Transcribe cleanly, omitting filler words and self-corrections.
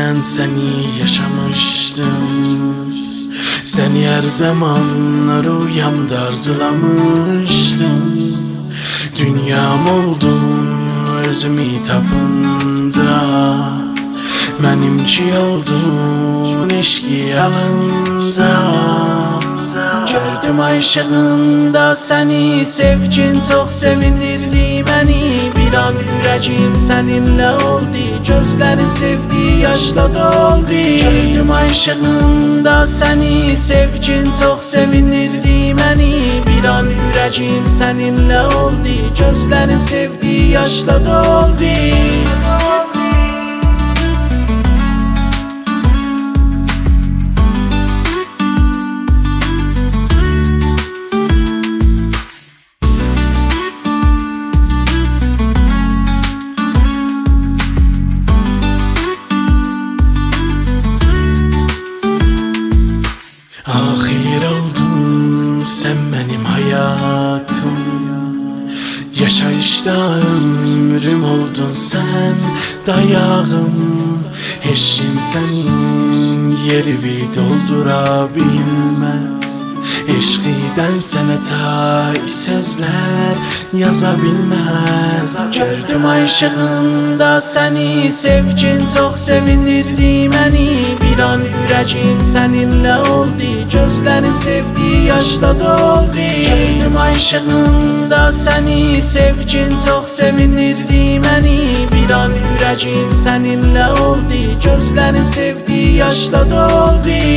ben seni yaşamıştım. Seni her zaman rüyamda arzulamıştım. Dünyam oldun özümü tapınca, benimki oldun eşki alınca. Gördüm aşığında seni, sevgin çok sevindirdi beni. Bir an yüreğim seninle oldu, gözlerim sevdi yaşla doldu. Gördüm aşığında seni, sevgin çok sevindirdi beni. Bir an yüreğim seninle oldu, gözlerim sevdi yaşla doldu. Ahir oldun sen benim hayatım, yaşayışta ömrüm oldun sen dayağım. Eşim senin yerini doldurabilmez, eşkiden senete sözler yazabilmez. Gördüm aşığında seni, sevgin çok sevindirdi beni. Bir an yüreğim seninle oldu, gözlerim sevdi yaşla doldu. Gördüm aşığında seni, sevgin çok sevindirdi beni. Bir an yüreğim seninle oldu, gözlerim sevdi yaşla doldu.